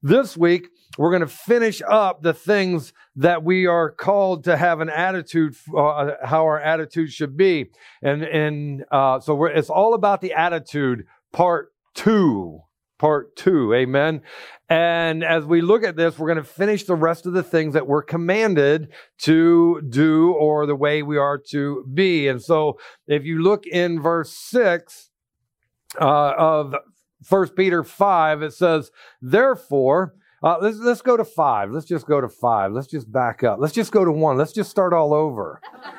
this week, we're going to finish up the things that we are called to have an attitude, how our attitude should be. So it's all about the attitude, part two. Amen. And as we look at this, we're going to finish the rest of the things that we're commanded to do, or the way we are to be. And so if you look in verse 6 of 1 Peter 5, it says, therefore, let's go to 5. Let's just go to 5. Let's just back up. Let's just go to 1. Let's just start all over.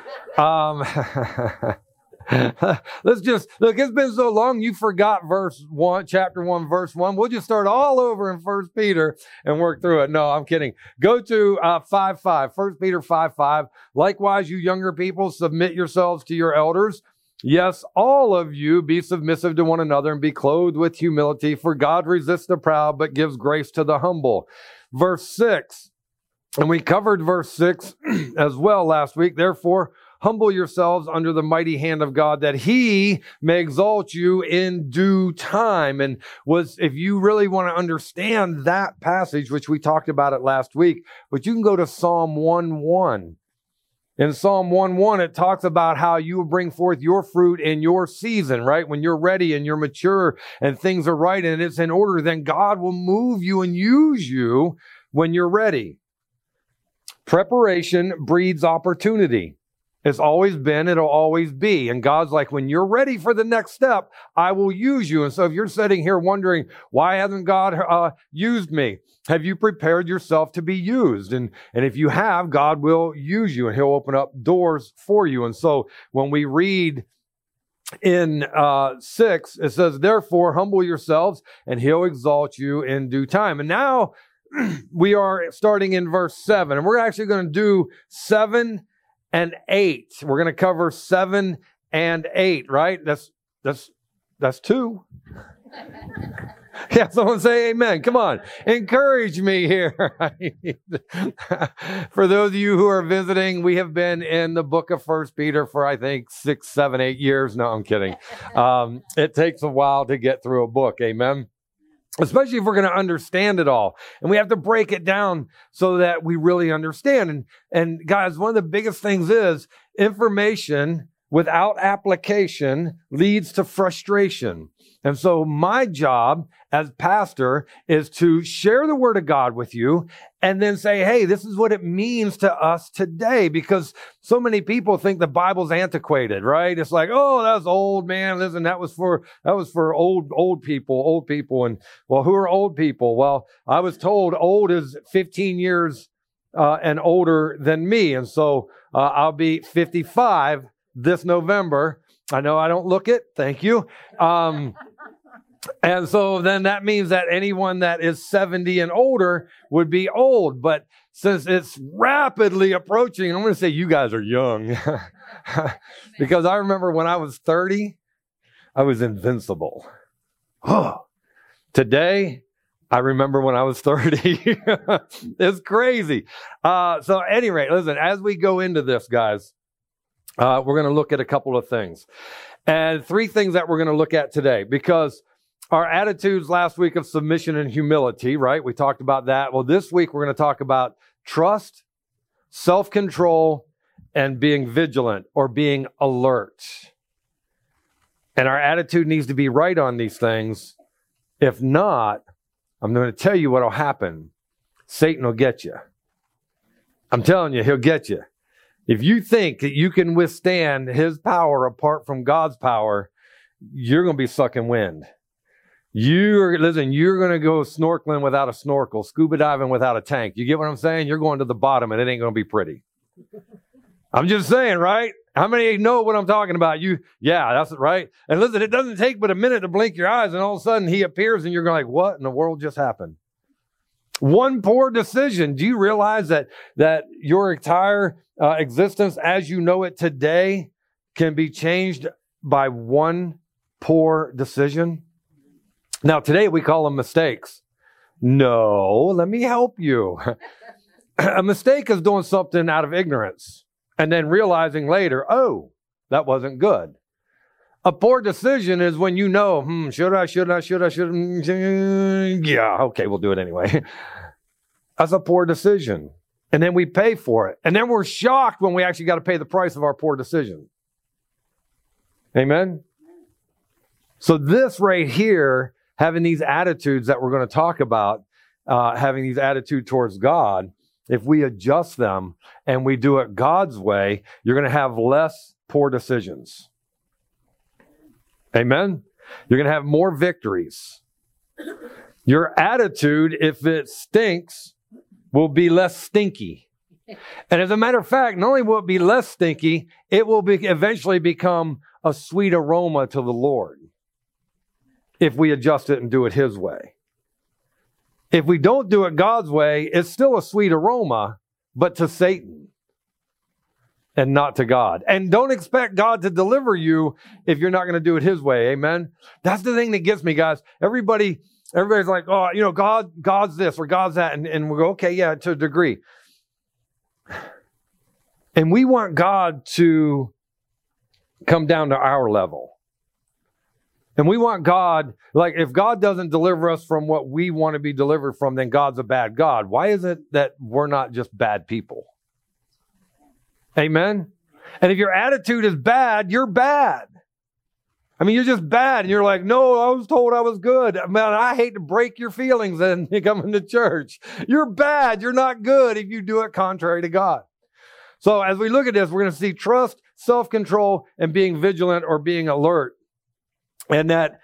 Let's just look. It's been so long you forgot chapter 1, verse 1. We'll just start all over in 1 Peter and work through it. No, I'm kidding. Go to 5:5. 1 Peter 5:5. Likewise, you younger people, submit yourselves to your elders. Yes, all of you be submissive to one another and be clothed with humility, for God resists the proud but gives grace to the humble. Verse 6, and we covered verse 6 as well last week. Therefore, humble yourselves under the mighty hand of God, that he may exalt you in due time. And if you really want to understand that passage, which we talked about it last week, but you can go to Psalm 1:1. In Psalm 1:1, it talks about how you will bring forth your fruit in your season, right? When you're ready and you're mature and things are right and it's in order, then God will move you and use you when you're ready. Preparation breeds opportunity. It's always been, it'll always be. And God's like, when you're ready for the next step, I will use you. And so if you're sitting here wondering, why hasn't God used me? Have you prepared yourself to be used? And if you have, God will use you and he'll open up doors for you. And so when we read in 6, it says, therefore, humble yourselves and he'll exalt you in due time. And now we are starting in verse 7, and we're actually going to do 7 and 8. We're going to cover 7 and 8, right? That's 2. Yeah, someone say amen. Come on. Encourage me here. For those of you who are visiting, we have been in the book of 1 Peter for, I think, 6, 7, 8 years. No, I'm kidding. It takes a while to get through a book. Amen. Especially if we're going to understand it all. And we have to break it down so that we really understand. And guys, one of the biggest things is information without application leads to frustration. And so my job as pastor is to share the word of God with you and then say, hey, this is what it means to us today, because so many people think the Bible's antiquated, right? It's like, oh, that's old, man. Listen, that was for old people. And well, who are old people? Well, I was told old is 15 years and older than me. And so I'll be 55 this November. I know I don't look it. Thank you. And so then that means that anyone that is 70 and older would be old. But since it's rapidly approaching, I'm going to say you guys are young. Because I remember when I was 30, I was invincible. Today, I remember when I was 30. It's crazy. So at any rate, listen, as we go into this, guys, we're going to look at a couple of things. And 3 things that we're going to look at today, because our attitudes last week of submission and humility, right? We talked about that. Well, this week we're going to talk about trust, self-control, and being vigilant or being alert. And our attitude needs to be right on these things. If not, I'm going to tell you what will happen. Satan will get you. I'm telling you, he'll get you. If you think that you can withstand his power apart from God's power, you're going to be sucking wind. You're going to go snorkeling without a snorkel, scuba diving without a tank. You get what I'm saying? You're going to the bottom and it ain't going to be pretty. I'm just saying, right? How many know what I'm talking about? Yeah, that's right. And listen, it doesn't take but a minute to blink your eyes and all of a sudden he appears and you're going like, what in the world just happened? One poor decision. Do you realize that your entire existence as you know it today can be changed by one poor decision? Now, today we call them mistakes. No, let me help you. A mistake is doing something out of ignorance and then realizing later, oh, that wasn't good. A poor decision is when you know, should I? Yeah, okay, we'll do it anyway. That's a poor decision. And then we pay for it. And then we're shocked when we actually got to pay the price of our poor decision. Amen? So this right here, having these attitudes that we're going to talk about, having these attitudes towards God, if we adjust them and we do it God's way, you're going to have less poor decisions. Amen? You're going to have more victories. Your attitude, if it stinks, will be less stinky. And as a matter of fact, not only will it be less stinky, it will eventually become a sweet aroma to the Lord if we adjust it and do it His way. If we don't do it God's way, it's still a sweet aroma, but to Satan and not to God. And don't expect God to deliver you if you're not going to do it His way. Amen? That's the thing that gets me, guys. Everybody's like, oh, God's this or God's that. And we go, okay, yeah, to a degree. And we want God to come down to our level. And we want God, like if God doesn't deliver us from what we want to be delivered from, then God's a bad God. Why is it that we're not just bad people? Amen? And if your attitude is bad, you're bad. I mean, you're just bad. And you're like, no, I was told I was good. Man, I hate to break your feelings and coming to church. You're bad. You're not good if you do it contrary to God. So as we look at this, we're going to see trust, self-control, and being vigilant or being alert. And that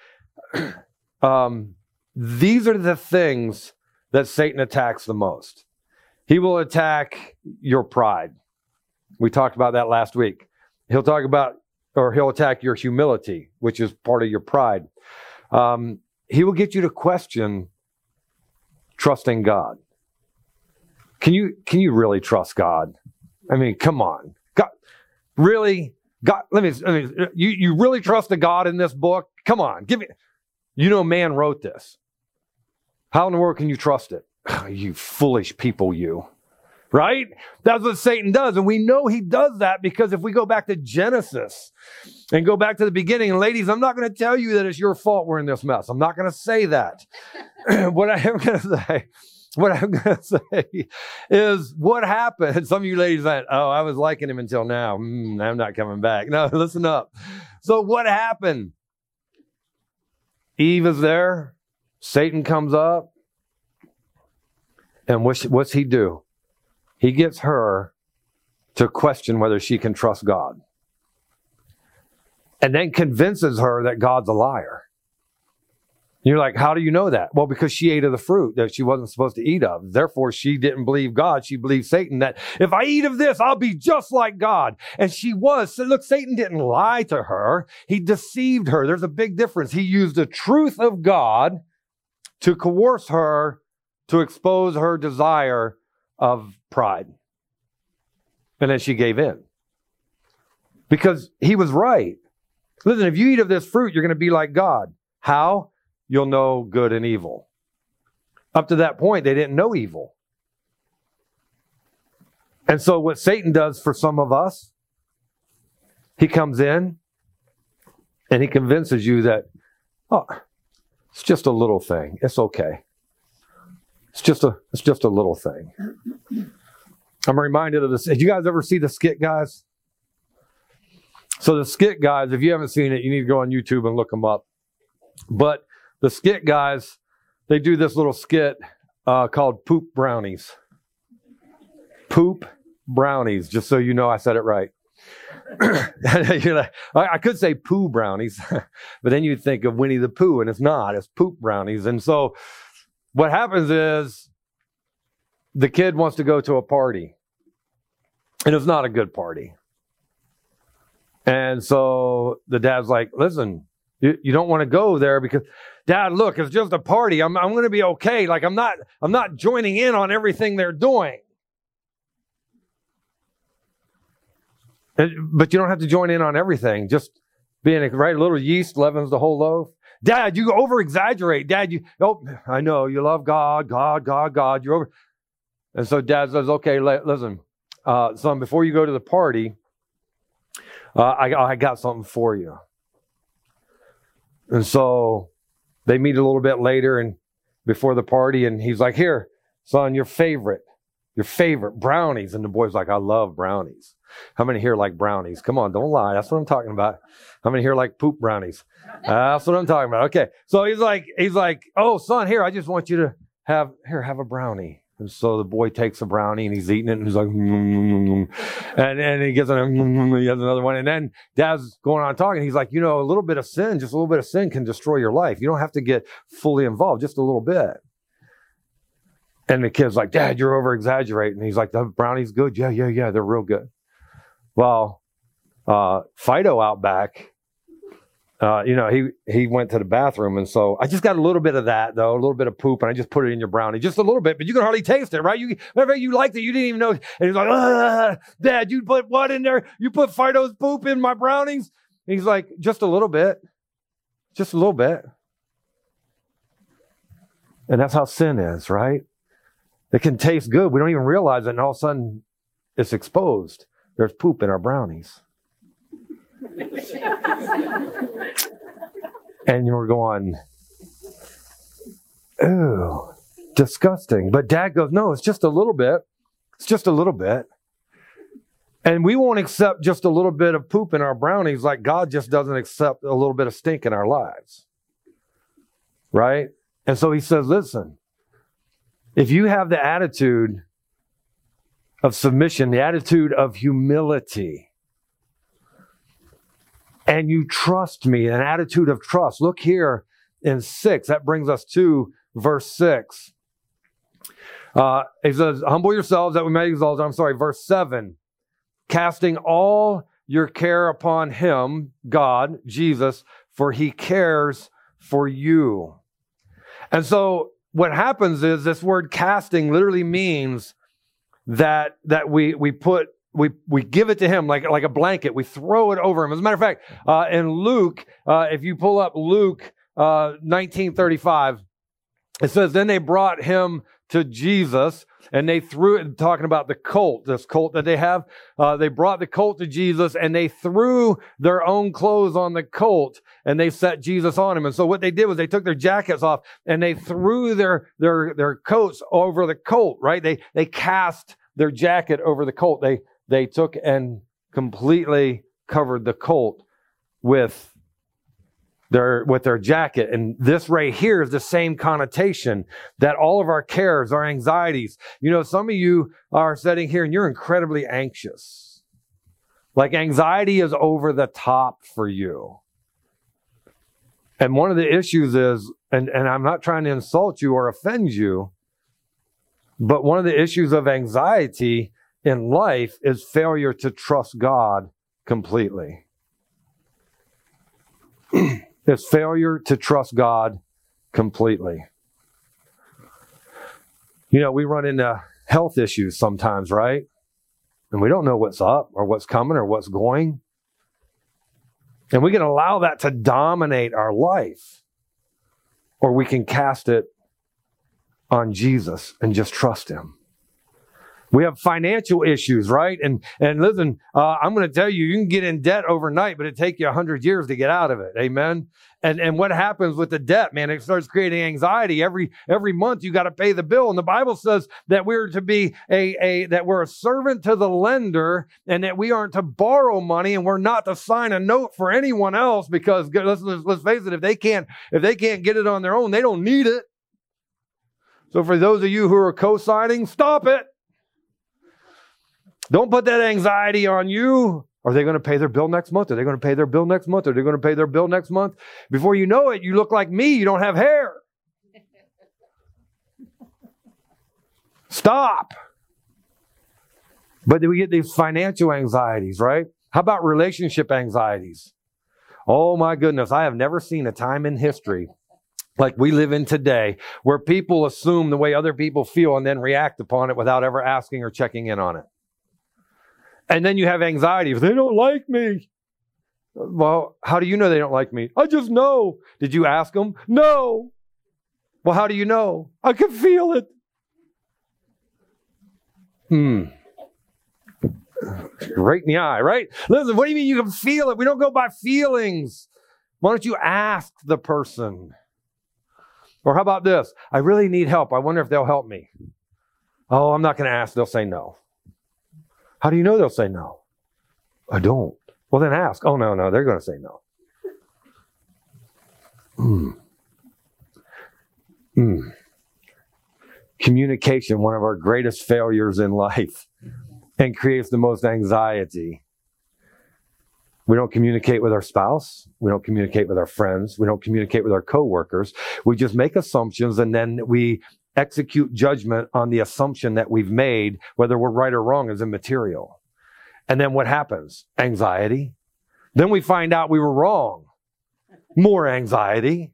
these are the things that Satan attacks the most. He will attack your pride. We talked about that last week. He'll attack your humility, which is part of your pride. He will get you to question trusting God. Can you really trust God? I mean, come on. God, really? God, you really trust a God in this book? Come on, man wrote this. How in the world can you trust it? You foolish people, you. Right? That's what Satan does. And we know he does that because if we go back to Genesis and go back to the beginning, and ladies, I'm not going to tell you that it's your fault we're in this mess. I'm not going to say that. What I'm going to say is what happened. Some of you ladies said, oh, I was liking him until now. I'm not coming back. No, listen up. So what happened? Eve is there. Satan comes up. And what's he do? He gets her to question whether she can trust God. And then convinces her that God's a liar. You're like, how do you know that? Well, because she ate of the fruit that she wasn't supposed to eat of. Therefore, she didn't believe God. She believed Satan, that if I eat of this, I'll be just like God. And she was. So look, Satan didn't lie to her. He deceived her. There's a big difference. He used the truth of God to coerce her, to expose her desire of pride. And then she gave in. Because he was right. Listen, if you eat of this fruit, you're going to be like God. How? You'll know good and evil. Up to that point, they didn't know evil. And so what Satan does for some of us, he comes in and he convinces you that, oh, it's just a little thing. It's okay. It's just a little thing. I'm reminded of this. Did you guys ever see the Skit Guys? So the Skit Guys, if you haven't seen it, you need to go on YouTube and look them up. But the Skit Guys, they do this little skit called Poop Brownies. Poop Brownies, just so you know I said it right. I could say Pooh Brownies, but then you'd think of Winnie the Pooh, and it's not. It's Poop Brownies. And so what happens is the kid wants to go to a party, and it's not a good party. And so the dad's like, listen, you don't want to go there because, Dad, look, it's just a party. I'm going to be okay. Like I'm not joining in on everything they're doing. But you don't have to join in on everything. Just being right, a little yeast leavens the whole loaf. Dad, you over-exaggerate. Dad, I know you love God. You're over. And so Dad says, okay, listen, son, before you go to the party, I got something for you. And so they meet a little bit later and before the party, and he's like, here, son, your favorite brownies. And the boy's like, I love brownies. How many here like brownies? Come on, don't lie. That's what I'm talking about. How many here like poop brownies? That's what I'm talking about. Okay. So he's like, oh, son, here, I just want you to have a brownie. And so the boy takes a brownie and he's eating it and he's like, and he gets he has another one. And then dad's going on talking. He's like, a little bit of sin, just a little bit of sin can destroy your life. You don't have to get fully involved, just a little bit. And the kid's like, Dad, you're over exaggerating. He's like, the brownie's good. Yeah, they're real good. Well, Fido out back, he went to the bathroom. And so I just got a little bit of that, though, a little bit of poop, and I just put it in your brownie, just a little bit, but you can hardly taste it, right? Whenever you liked it, you didn't even know. And he's like, Dad, you put what in there? You put Fido's poop in my brownies? And he's like, just a little bit. Just a little bit. And that's how sin is, right? It can taste good. We don't even realize it, and all of a sudden it's exposed. There's poop in our brownies. And you're going, ooh, disgusting. But Dad goes, no, it's just a little bit. It's just a little bit. And we won't accept just a little bit of poop in our brownies like God just doesn't accept a little bit of stink in our lives. Right? And so he says, listen, if you have the attitude of submission, the attitude of humility, and you trust me, an attitude of trust. Look here in 6. That brings us to verse 6. It says, humble yourselves that we may exalt. Verse 7. Casting all your care upon him, God, Jesus, for he cares for you. And so what happens is this word casting literally means that we give it to him like a blanket. We throw it over him. As a matter of fact, in Luke, if you pull up Luke 19:35, it says, then they brought him to Jesus and they threw it, talking about the colt, this colt that they have. They brought the colt to Jesus and they threw their own clothes on the colt and they set Jesus on him. And so what they did was they took their jackets off and they threw their coats over the colt, right? They cast their jacket over the colt. They took and completely covered the colt with their jacket. And this right here is the same connotation that all of our cares, our anxieties. Some of you are sitting here and you're incredibly anxious. Like anxiety is over the top for you. And one of the issues is, and I'm not trying to insult you or offend you, but one of the issues of anxiety in life is failure to trust God completely. It's failure to trust God completely. We run into health issues sometimes, right? And we don't know what's up or what's coming or what's going. And we can allow that to dominate our life. Or we can cast it on Jesus and just trust him. We have financial issues, right? And listen, I'm going to tell you, you can get in debt overnight, but it takes you 100 years to get out of it. Amen. And what happens with the debt, man? It starts creating anxiety. Every month you got to pay the bill. And the Bible says that we're to be that we're a servant to the lender, and that we aren't to borrow money, and we're not to sign a note for anyone else, because let's face it, if they can't get it on their own, they don't need it. So for those of you who are co-signing, stop it. Don't put that anxiety on you. Are they going to pay their bill next month? Are they going to pay their bill next month? Are they going to pay their bill next month? Before you know it, you look like me. You don't have hair. Stop. But then we get these financial anxieties, right? How about relationship anxieties? Oh my goodness. I have never seen a time in history like we live in today where people assume the way other people feel and then react upon it without ever asking or checking in on it. And then you have anxiety. If they don't like me. Well, how do you know they don't like me? I just know. Did you ask them? No. Well, how do you know? I can feel it. Right in the eye, right? Listen, what do you mean you can feel it? We don't go by feelings. Why don't you ask the person? Or how about this? I really need help. I wonder if they'll help me. Oh, I'm not going to ask. They'll say no. How do you know they'll say no? I don't. Well, then ask. Oh, no, they're going to say no. Communication, one of our greatest failures in life, and creates the most anxiety. We don't communicate with our spouse. We don't communicate with our friends. We don't communicate with our coworkers. We just make assumptions, and then we execute judgment on the assumption that we've made. Whether we're right or wrong is immaterial. And then what happens? Anxiety. Then we find out we were wrong. More anxiety.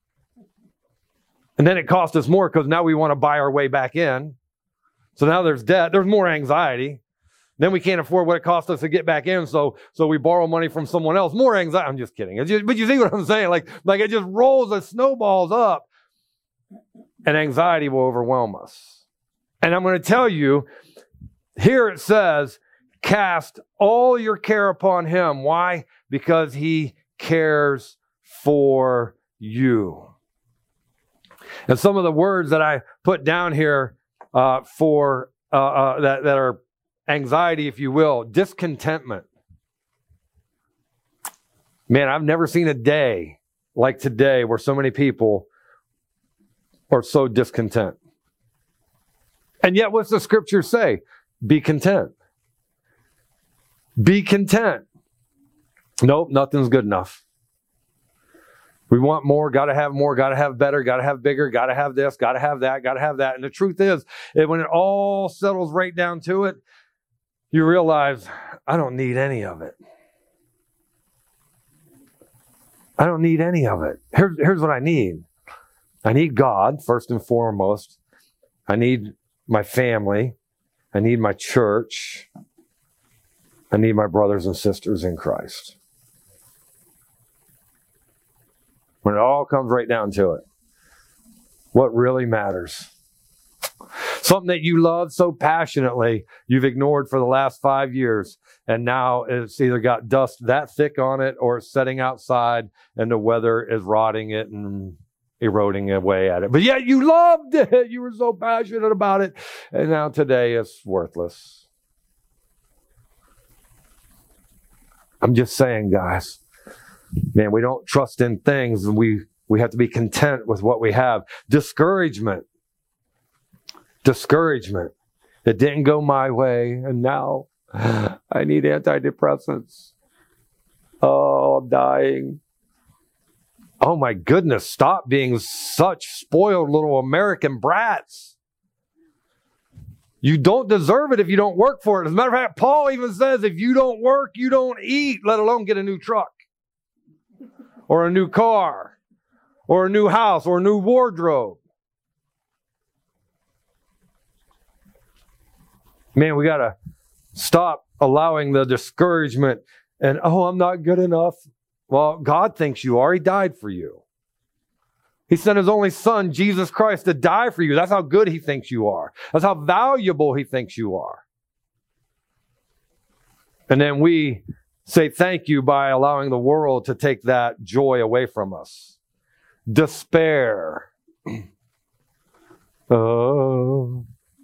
And then it cost us more because now we want to buy our way back in. So now there's debt. There's more anxiety. Then we can't afford what it costs us to get back in, so we borrow money from someone else. More anxiety. I'm just kidding. But you see what I'm saying? Like it just rolls, it snowballs up, and anxiety will overwhelm us. And I'm going to tell you, here it says, cast all your care upon him. Why? Because he cares for you. And some of the words that I put down here for that are anxiety, if you will, discontentment. Man, I've never seen a day like today where so many people are so discontent. And yet, what's the scripture say? Be content. Be content. Nope, nothing's good enough. We want more, got to have better, got to have bigger, got to have this, got to have that, got to have that. And the truth is, when it all settles right down to it, you realize, I don't need any of it. I don't need any of it. Here's what I need. I need God, first and foremost. I need my family. I need my church. I need my brothers and sisters in Christ. When it all comes right down to it, what really matters? Something that you love so passionately, you've ignored for the last 5 years, and now it's either got dust that thick on it or it's setting outside and the weather is rotting it and eroding away at it. But yet you loved it. You were so passionate about it. And now today it's worthless. I'm just saying, guys, man, we don't trust in things, and we have to be content with what we have. Discouragement. It didn't go my way, and now I need antidepressants. Oh, I'm dying. Oh my goodness, stop being such spoiled little American brats. You don't deserve it if you don't work for it. As a matter of fact, Paul even says if you don't work, you don't eat, let alone get a new truck or a new car or a new house or a new wardrobe. Man, we got to stop allowing the discouragement and, oh, I'm not good enough. Well, God thinks you are. He died for you. He sent his only son, Jesus Christ, to die for you. That's how good he thinks you are. That's how valuable he thinks you are. And then we say thank you by allowing the world to take that joy away from us. Despair. Oh.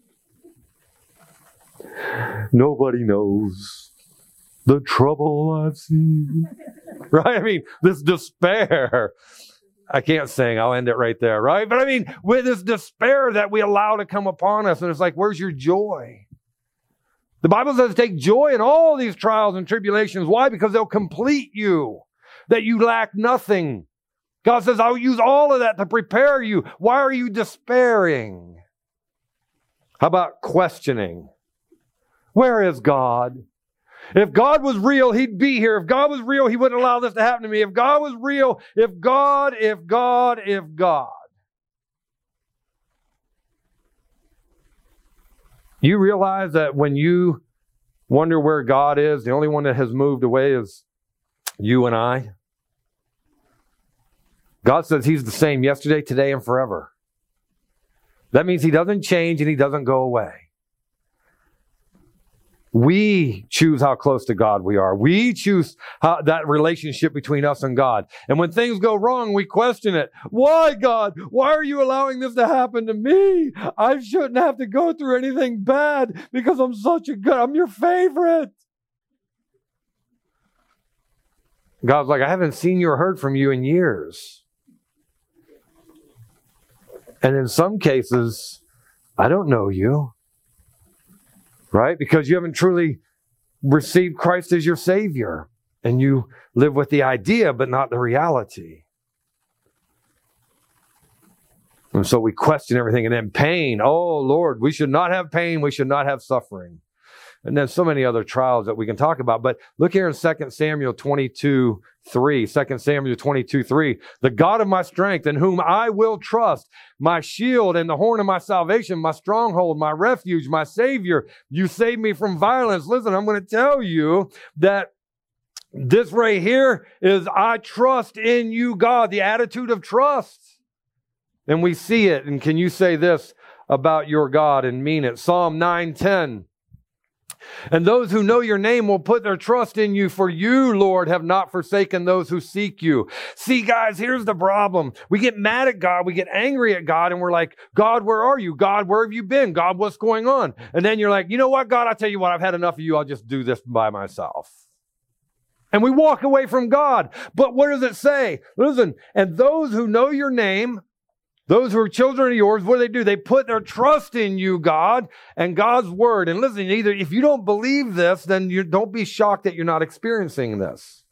Nobody knows the trouble I've seen. Right? I mean, this despair. I can't sing. I'll end it right there, right? But I mean, with this despair that we allow to come upon us, and it's like, where's your joy? The Bible says take joy in all these trials and tribulations. Why? Because they'll complete you, that you lack nothing. God says, I'll use all of that to prepare you. Why are you despairing? How about questioning? Where is God? If God was real, he'd be here. If God was real, he wouldn't allow this to happen to me. If God was real, if God. You realize that when you wonder where God is, the only one that has moved away is you and I. God says he's the same yesterday, today, and forever. That means he doesn't change and he doesn't go away. We choose how close to God we are. We choose that relationship between us and God. And when things go wrong, we question it. Why, God? Why are you allowing this to happen to me? I shouldn't have to go through anything bad because I'm your favorite. God's like, I haven't seen you or heard from you in years. And in some cases, I don't know you. Right? Because you haven't truly received Christ as your Savior. And you live with the idea, but not the reality. And so we question everything. And then pain. Oh, Lord, we should not have pain. We should not have suffering. And then so many other trials that we can talk about. But look here in 2 Samuel 22:3. 2 Samuel 22:3. The God of my strength, in whom I will trust, my shield and the horn of my salvation, my stronghold, my refuge, my Savior. You save me from violence. Listen, I'm going to tell you that this right here is I trust in you, God, the attitude of trust. And we see it. And can you say this about your God and mean it? Psalm 9:10. And those who know your name will put their trust in you, for you, Lord, have not forsaken those who seek you. See, guys, here's the problem. We get mad at God. We get angry at God, and we're like, God, where are you? God, where have you been? God, what's going on? And then you're like, you know what, God, I'll tell you what, I've had enough of you. I'll just do this by myself. And we walk away from God. But what does it say? Listen, and those who know your name, those who are children of yours, what do? They put their trust in you, God, and God's word. And listen, either if you don't believe this, then you don't be shocked that you're not experiencing this.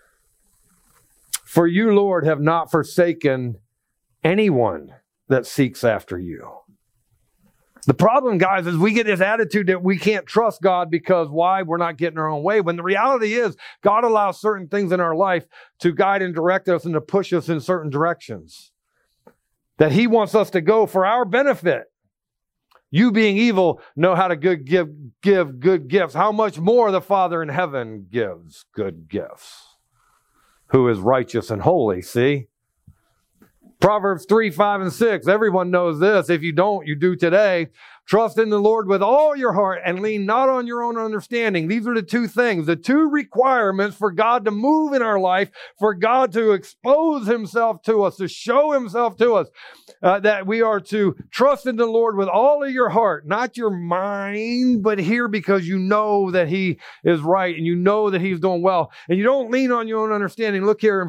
For you, Lord, have not forsaken anyone that seeks after you. The problem, guys, is we get this attitude that we can't trust God because why? We're not getting our own way. When the reality is God allows certain things in our life to guide and direct us and to push us in certain directions that he wants us to go for our benefit. You being evil know how to give good gifts. How much more the Father in heaven gives good gifts, who is righteous and holy. See? Proverbs 3:5-6. Everyone knows this. If you don't, you do today. Trust in the Lord with all your heart and lean not on your own understanding. These are the two things, the two requirements for God to move in our life, for God to expose himself to us, to show himself to us, that we are to trust in the Lord with all of your heart, not your mind, but here because you know that he is right and you know that he's doing well. And you don't lean on your own understanding. Look here in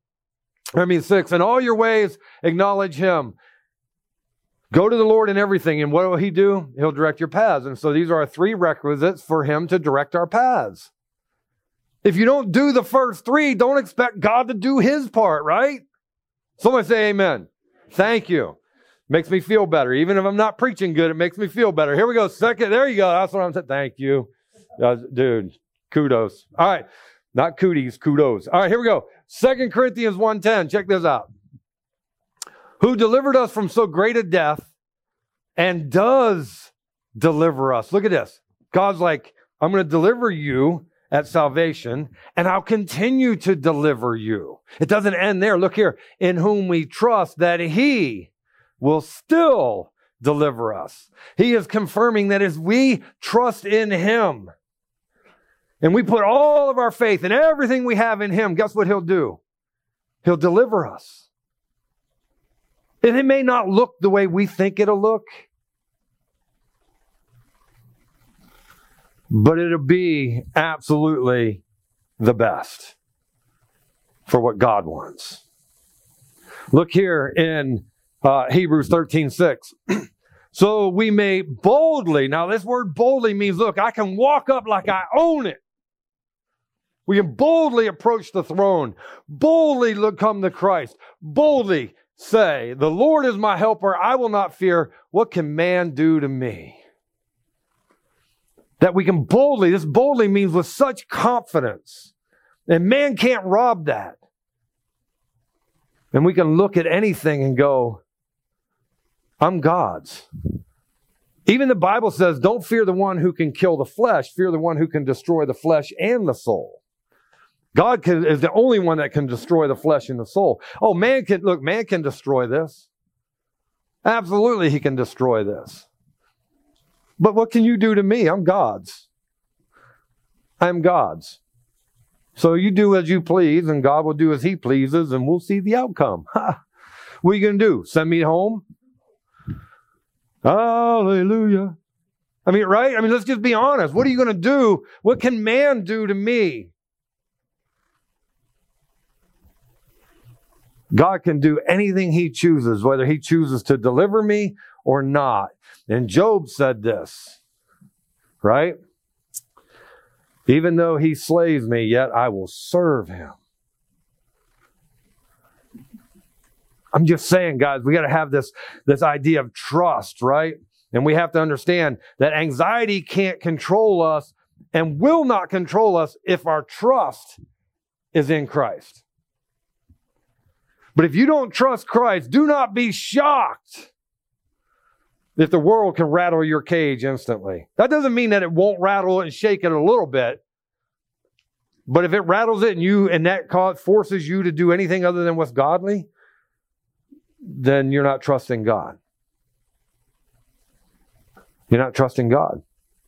6. In all your ways, acknowledge him. Go to the Lord in everything. And what will he do? He'll direct your paths. And so these are our 3 requisites for him to direct our paths. If you don't do the first 3, don't expect God to do his part, right? Someone say amen. Thank you. Makes me feel better. Even if I'm not preaching good, it makes me feel better. Here we go. Second, there you go. That's what I'm saying. Thank you. Dude, kudos. All right. Not cooties, kudos. All right, here we go. 2 Corinthians 1:10. Check this out. Who delivered us from so great a death and does deliver us. Look at this. God's like, I'm going to deliver you at salvation, and I'll continue to deliver you. It doesn't end there. Look here. In whom we trust that he will still deliver us. He is confirming that as we trust in him, and we put all of our faith and everything we have in him, guess what he'll do? He'll deliver us. And it may not look the way we think it'll look, but it'll be absolutely the best for what God wants. Look here in Hebrews 13:6. So we may boldly, now this word boldly means, look, I can walk up like I own it. We can boldly approach the throne, boldly come to Christ, boldly say, the Lord is my helper, I will not fear. What can man do to me? That we can boldly, this boldly means with such confidence. And man can't rob that. And we can look at anything and go, I'm God's. Even the Bible says, don't fear the one who can kill the flesh, fear the one who can destroy the flesh and the soul. God is the only one that can destroy the flesh and the soul. Oh, man can destroy this. Absolutely, he can destroy this. But what can you do to me? I'm God's. I'm God's. So you do as you please, and God will do as he pleases, and we'll see the outcome. Ha! What are you going to do? Send me home? Hallelujah. I mean, right? I mean, let's just be honest. What are you going to do? What can man do to me? God can do anything he chooses, whether he chooses to deliver me or not. And Job said this, right? Even though he slays me, yet I will serve him. I'm just saying, guys, we got to have this idea of trust, right? And we have to understand that anxiety can't control us and will not control us if our trust is in Christ. But if you don't trust Christ, do not be shocked if the world can rattle your cage instantly. That doesn't mean that it won't rattle and shake it a little bit. But if it rattles it and that forces you to do anything other than what's godly, then you're not trusting God. You're not trusting God.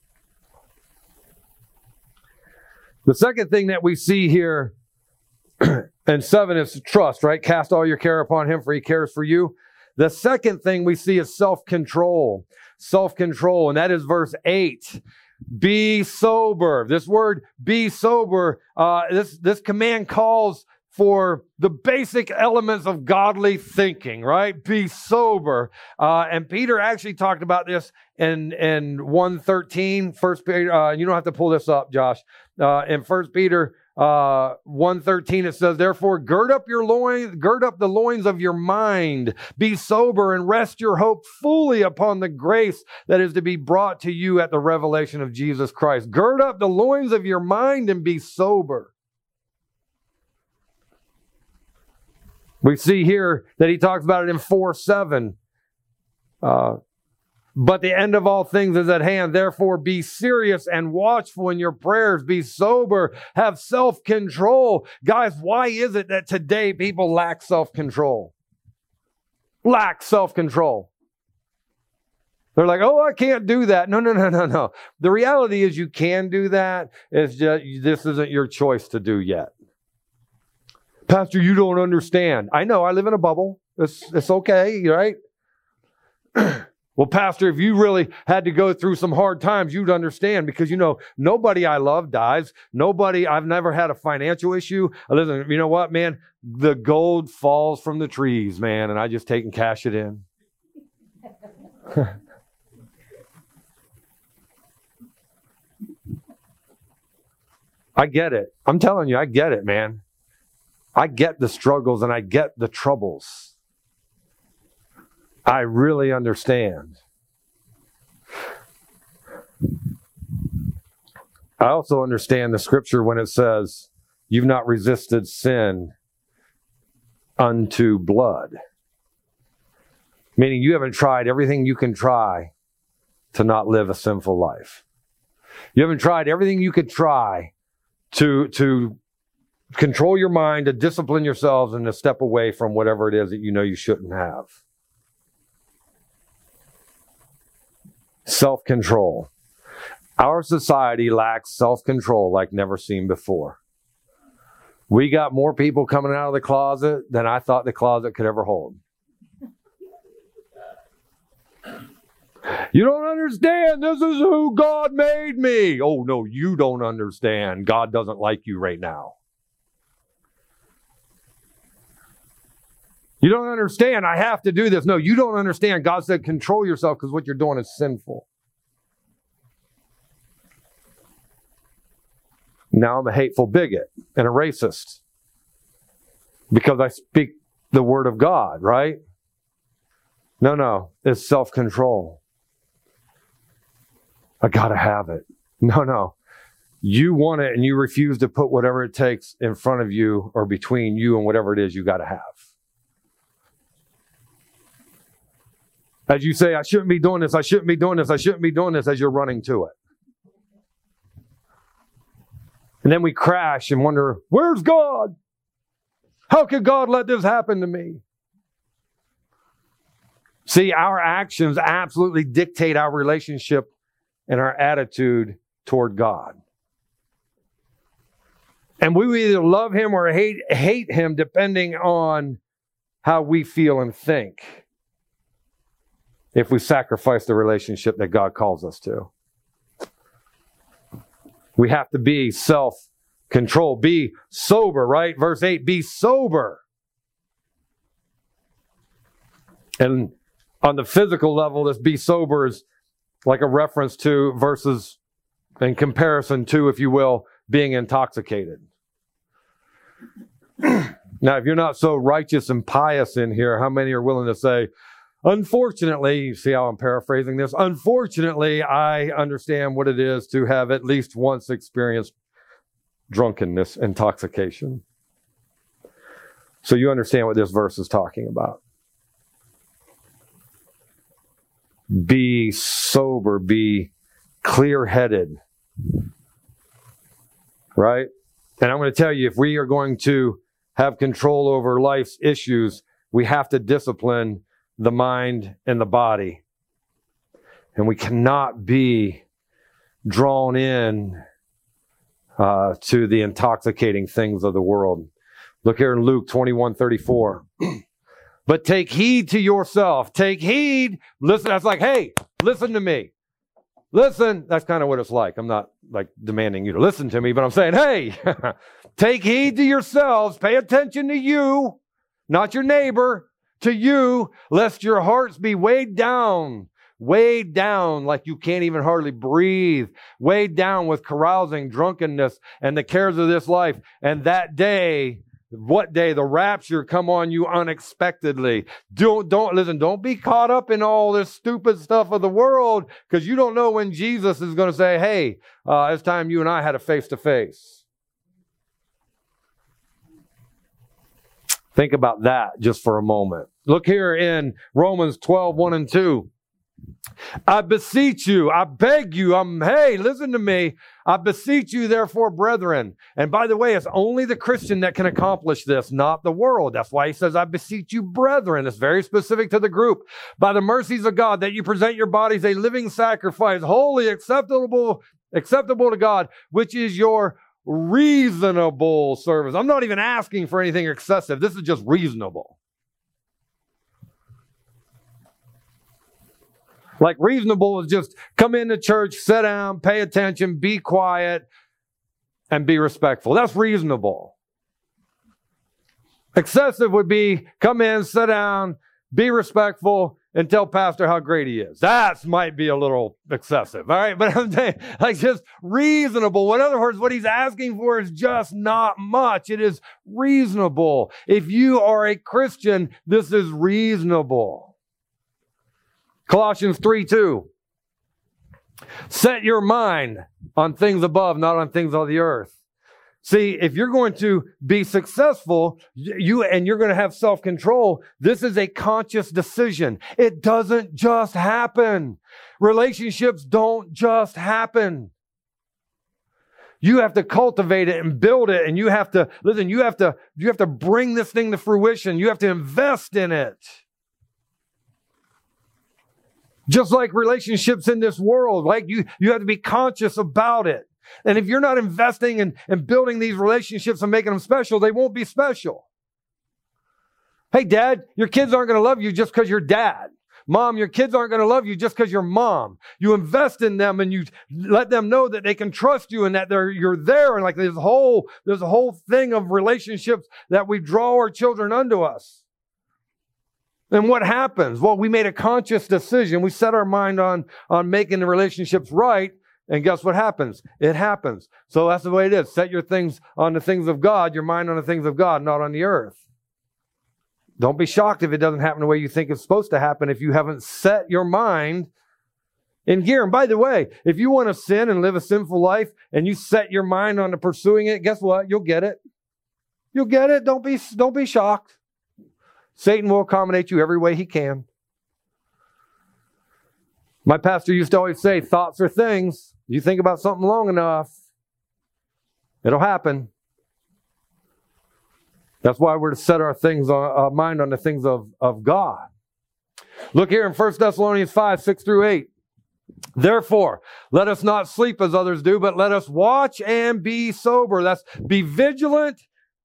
The second thing that we see here in 7 is trust, right? Cast all your care upon him, for he cares for you. The second thing we see is self-control. Self-control, and that is verse 8. Be sober. This word, be sober, this command calls for the basic elements of godly thinking, right? Be sober. And Peter actually talked about this in 1:13. First Peter, you don't have to pull this up, Josh. In 1 Peter 1:13, it says, therefore, gird up the loins of your mind, be sober, and rest your hope fully upon the grace that is to be brought to you at the revelation of Jesus Christ. Gird up the loins of your mind and be sober. We see here that he talks about it in 4:7. But the end of all things is at hand. Therefore, be serious and watchful in your prayers. Be sober. Have self-control. Guys, why is it that today people lack self-control? Lack self-control. They're like, oh, I can't do that. No. The reality is you can do that. It's just, this isn't your choice to do yet. Pastor, you don't understand. I know, I live in a bubble. It's okay, right? Well, Pastor, if you really had to go through some hard times, you'd understand, because, nobody I love dies. I've never had a financial issue. Listen, you know what, man? The gold falls from the trees, man, and I just take and cash it in. I get it. I'm telling you, I get it, man. I get the struggles and I get the troubles. I really understand. I also understand the scripture when it says, you've not resisted sin unto blood. Meaning you haven't tried everything you can try to not live a sinful life. You haven't tried everything you could try to control your mind, to discipline yourselves, and to step away from whatever it is that you shouldn't have. Self-control. Our society lacks self-control like never seen before. We got more people coming out of the closet than I thought the closet could ever hold. You don't understand. This is who God made me. Oh, no, you don't understand. God doesn't like you right now. You don't understand. I have to do this. No, you don't understand. God said, control yourself because what you're doing is sinful. Now I'm a hateful bigot and a racist because I speak the word of God, right? No, it's self-control. I gotta have it. No. You want it and you refuse to put whatever it takes in front of you or between you and whatever it is you gotta have. As you say, I shouldn't be doing this, I shouldn't be doing this, I shouldn't be doing this, as you're running to it. And then we crash and wonder, where's God? How could God let this happen to me? See, our actions absolutely dictate our relationship and our attitude toward God. And we will either love him or hate him depending on how we feel and think if we sacrifice the relationship that God calls us to. We have to be self-controlled. Be sober, right? Verse 8, be sober. And on the physical level, this be sober is like a reference to versus in comparison to, if you will, being intoxicated. Now, if you're not so righteous and pious in here, how many are willing to say, unfortunately, you see how I'm paraphrasing this? Unfortunately, I understand what it is to have at least once experienced drunkenness, intoxication. So you understand what this verse is talking about. Be sober, be clear-headed. Right? And I'm going to tell you, if we are going to have control over life's issues, we have to discipline the mind and the body. And we cannot be drawn in to the intoxicating things of the world. Look here in Luke 21:34. But take heed to yourself. Take heed. Listen, that's like, hey, listen to me. Listen. That's kind of what it's like. I'm not like demanding you to listen to me, but I'm saying, hey, take heed to yourselves. Pay attention to you, not your neighbor, to you, lest your hearts be weighed down like you can't even hardly breathe, weighed down with carousing, drunkenness, and the cares of this life. And that day, what day? The rapture come on you unexpectedly. Don't be caught up in all this stupid stuff of the world, because you don't know when Jesus is going to say, hey, it's time you and I had a face-to-face. Think about that just for a moment. Look here in Romans 12:1 and 2. I beseech you, I beg you, hey, listen to me. I beseech you, therefore, brethren. And by the way, it's only the Christian that can accomplish this, not the world. That's why he says, I beseech you, brethren. It's very specific to the group. By the mercies of God, that you present your bodies a living sacrifice, holy, acceptable to God, which is your reasonable service. I'm not even asking for anything excessive. This is just reasonable. Like reasonable is just come into church, sit down, pay attention, be quiet, and be respectful. That's reasonable. Excessive would be come in, sit down, be respectful, and tell pastor how great he is. That might be a little excessive, all right? But I'm saying, like, just reasonable. In other words, what he's asking for is just not much. It is reasonable. If you are a Christian, this is reasonable. Colossians 3:2. Set your mind on things above, not on things on the earth. See, if you're going to be successful, you're going to have self-control, this is a conscious decision. It doesn't just happen. Relationships don't just happen. You have to cultivate it and build it, and you have to bring this thing to fruition. You have to invest in it. Just like relationships in this world, like you have to be conscious about it. And if you're not investing in building these relationships and making them special, they won't be special. Hey, Dad, your kids aren't going to love you just because you're dad. Mom, your kids aren't going to love you just because you're mom. You invest in them and you let them know that they can trust you and that you're there. And like there's a whole thing of relationships that we draw our children unto us. And what happens? Well, we made a conscious decision. We set our mind on making the relationships right. And guess what happens? It happens. So that's the way it is. Set your things on the things of God, your mind on the things of God, not on the earth. Don't be shocked if it doesn't happen the way you think it's supposed to happen if you haven't set your mind in gear. And by the way, if you want to sin and live a sinful life and you set your mind on pursuing it, guess what? You'll get it. You'll get it. Don't be shocked. Satan will accommodate you every way he can. My pastor used to always say, thoughts are things. You think about something long enough, it'll happen. That's why we're to set our mind on the things of God. Look here in 1 Thessalonians 5:6-8. Therefore, let us not sleep as others do, but let us watch and be sober. That's be vigilant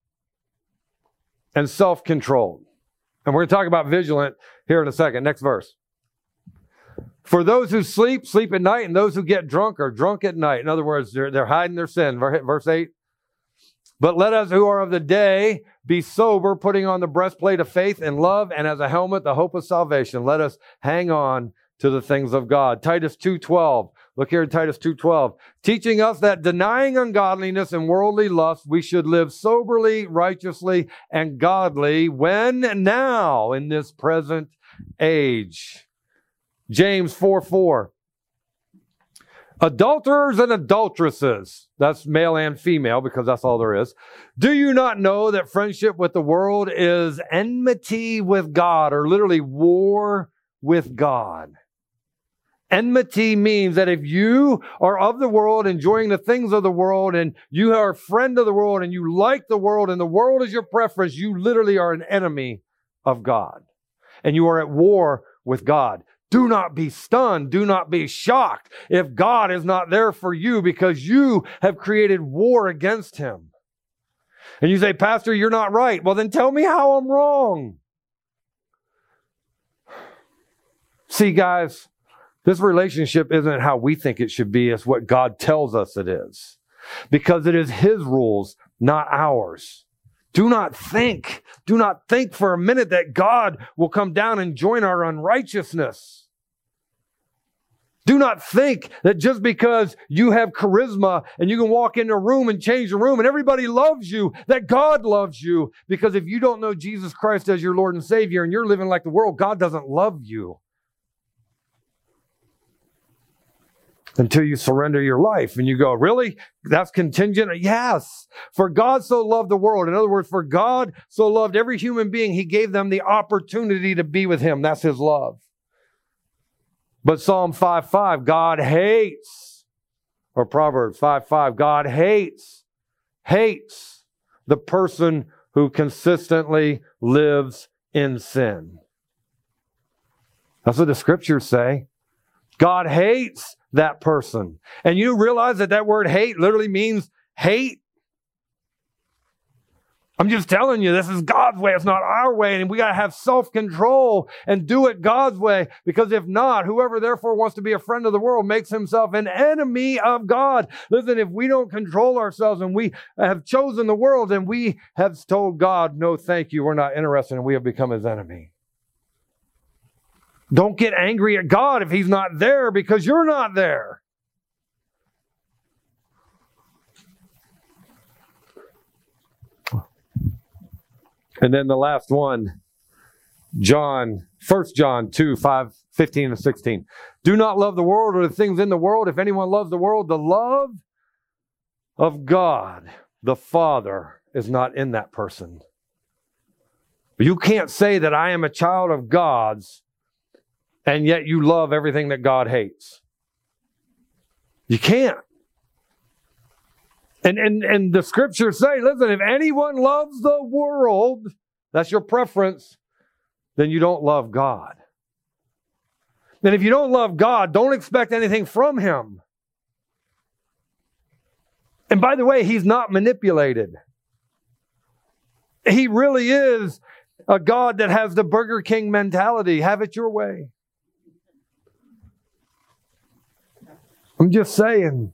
and self-controlled. And we're going to talk about vigilant here in a second. Next verse. For those who sleep, sleep at night, and those who get drunk are drunk at night. In other words, they're hiding their sin. Verse 8. But let us who are of the day be sober, putting on the breastplate of faith and love, and as a helmet, the hope of salvation. Let us hang on to the things of God. Titus 2:12. Look here in Titus 2:12. Teaching us that denying ungodliness and worldly lust, we should live soberly, righteously, and godly when now in this present age. James 4:4. Adulterers and adulteresses, that's male and female because that's all there is. Do you not know that friendship with the world is enmity with God, or literally war with God? Enmity means that if you are of the world, enjoying the things of the world, and you are a friend of the world, and you like the world, and the world is your preference, you literally are an enemy of God. And you are at war with God. Do not be stunned. Do not be shocked if God is not there for you, because you have created war against Him. And you say, Pastor, you're not right. Well, then tell me how I'm wrong. See, guys, this relationship isn't how we think it should be. It's what God tells us it is. Because it is His rules, not ours. Do not think for a minute that God will come down and join our unrighteousness. Do not think that just because you have charisma and you can walk into a room and change the room and everybody loves you, that God loves you. Because if you don't know Jesus Christ as your Lord and Savior and you're living like the world, God doesn't love you until you surrender your life. And you go, really? That's contingent? Yes. For God so loved the world. In other words, for God so loved every human being, He gave them the opportunity to be with Him. That's His love. But Psalm 5:5, God hates, or Proverbs 5:5, God hates the person who consistently lives in sin. That's what the scriptures say. God hates that person. And you realize that word hate literally means hate? I'm just telling you, this is God's way. It's not our way. And we got to have self-control and do it God's way. Because if not, whoever therefore wants to be a friend of the world makes himself an enemy of God. Listen, if we don't control ourselves and we have chosen the world and we have told God, no, thank you, we're not interested, and we have become His enemy. Don't get angry at God if He's not there, because you're not there. And then the last one, 1 John 2:15 and 16. Do not love the world or the things in the world. If anyone loves the world, the love of God, the Father, is not in that person. But you can't say that I am a child of God's and yet you love everything that God hates. You can't. And the scriptures say, listen, if anyone loves the world, that's your preference, then you don't love God. And if you don't love God, don't expect anything from Him. And by the way, He's not manipulated. He really is a God that has the Burger King mentality. Have it your way. I'm just saying.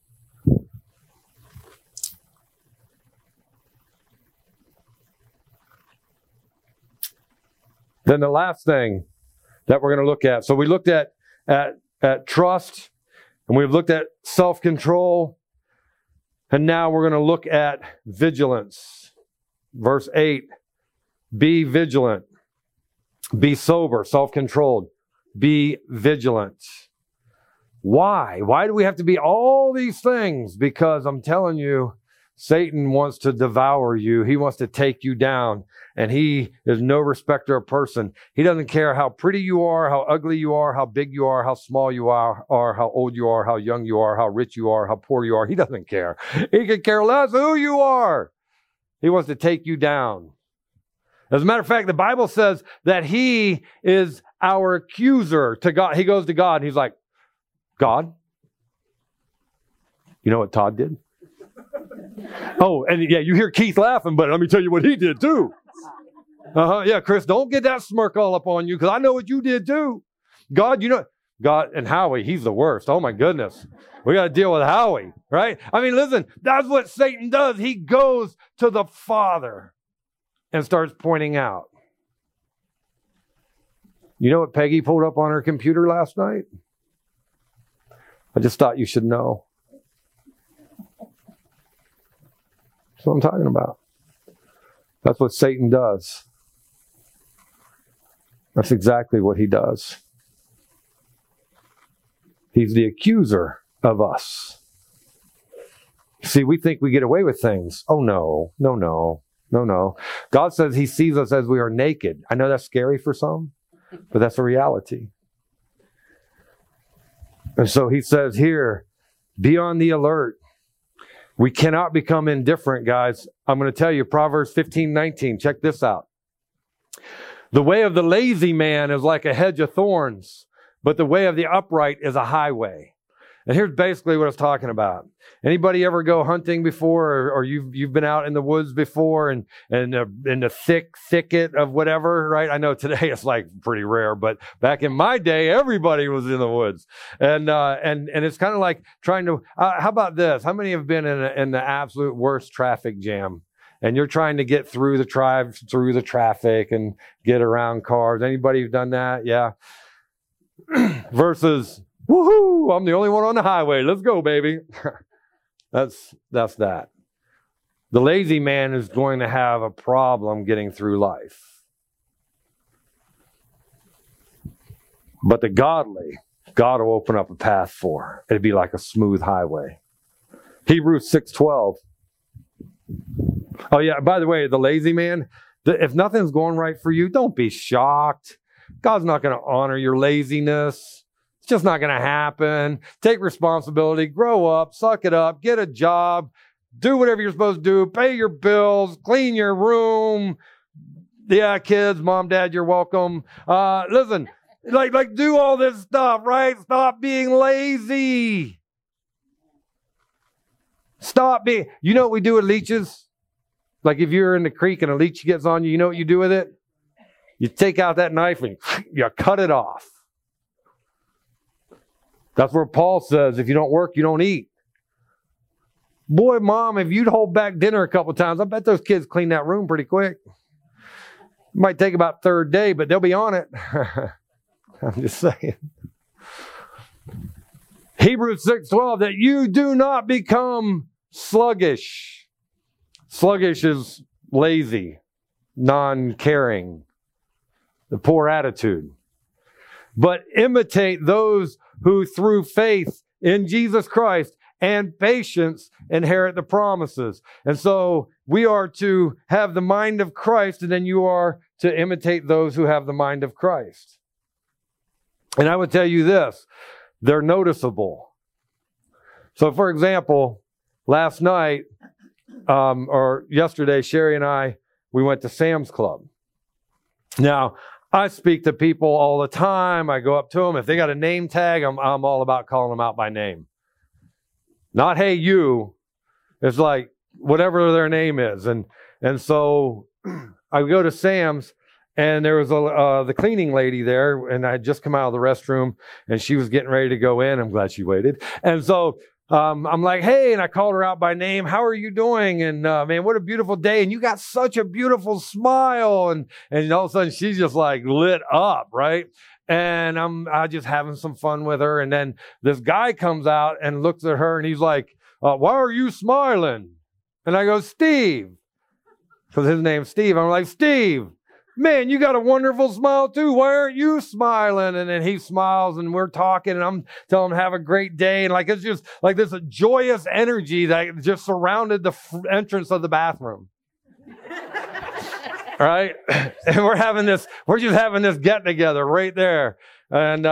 Then the last thing that we're going to look at. So we looked at trust, and we've looked at self-control, and now we're going to look at vigilance. Verse 8, be vigilant, be sober, self-controlled, be vigilant. Why? Why do we have to be all these things? Because I'm telling you, Satan wants to devour you. He wants to take you down. And he is no respecter of person. He doesn't care how pretty you are, how ugly you are, how big you are, how small you are, how old you are, how young you are, how rich you are, how poor you are. He doesn't care. He could care less who you are. He wants to take you down. As a matter of fact, the Bible says that he is our accuser to God. He goes to God and he's like, God. You know what Todd did? Oh, and yeah, you hear Keith laughing, but let me tell you what he did too. Yeah, Chris, don't get that smirk all up on you because I know what you did too. God, God and Howie, he's the worst. Oh my goodness. We got to deal with Howie, right? I mean, listen, that's what Satan does. He goes to the Father and starts pointing out. You know what Peggy pulled up on her computer last night? I just thought you should know. That's what I'm talking about. That's what Satan does. That's exactly what he does. He's the accuser of us. See, we think we get away with things. Oh, no. God says he sees us as we are naked. I know that's scary for some, but that's a reality. And so he says here, be on the alert. We cannot become indifferent, guys. I'm going to tell you, Proverbs 15:19. Check this out. The way of the lazy man is like a hedge of thorns, but the way of the upright is a highway. And here's basically what I was talking about. Anybody ever go hunting before, or you've been out in the woods before and in the thicket of whatever, right? I know today it's like pretty rare, but back in my day, everybody was in the woods. And it's kind of like trying to, how about this? How many have been in the absolute worst traffic jam? And you're trying to get through the traffic and get around cars. Anybody who's done that? Yeah. Versus, woohoo, I'm the only one on the highway. Let's go, baby. That's that. The lazy man is going to have a problem getting through life. But the godly, God will open up a path for. It'd be like a smooth highway. Hebrews 6:12. Oh yeah, by the way, the lazy man, if nothing's going right for you, don't be shocked. God's not going to honor your laziness. It's just not going to happen. Take responsibility, grow up, suck it up, get a job, do whatever you're supposed to do, pay your bills, clean your room. Yeah, kids, mom, dad, you're welcome. Listen, like do all this stuff, right? Stop being lazy. Stop being, you know what we do with leeches? Like if you're in the creek and a leech gets on you, you know what you do with it? You take out that knife and you cut it off. That's where Paul says, if you don't work, you don't eat. Boy, Mom, if you'd hold back dinner a couple times, I bet those kids clean that room pretty quick. It might take about third day, but they'll be on it. I'm just saying. Hebrews 6:12, that you do not become sluggish. Sluggish is lazy, non-caring, the poor attitude. But imitate those who through faith in Jesus Christ and patience inherit the promises. And so we are to have the mind of Christ, and then you are to imitate those who have the mind of Christ. And I would tell you this, they're noticeable. So for example, last night, or yesterday, Sherry and I, we went to Sam's Club. Now, I speak to people all the time. I go up to them. If they got a name tag, I'm all about calling them out by name. Not, hey, you. It's like whatever their name is. And so I go to Sam's, and there was the cleaning lady there, and I had just come out of the restroom, and she was getting ready to go in. I'm glad she waited. And so I'm like, hey, and I called her out by name. How are you doing? And man, what a beautiful day. And you got such a beautiful smile. And all of a sudden she's just like lit up, right? And I just having some fun with her. And then this guy comes out and looks at her and he's like, why are you smiling? And I go, Steve. Because his name's Steve. I'm like, Steve, man, you got a wonderful smile too. Why aren't you smiling? And then he smiles and we're talking and I'm telling him have a great day. And like, it's just like this joyous energy that just surrounded the entrance of the bathroom. Right? And we're just having this get together right there. And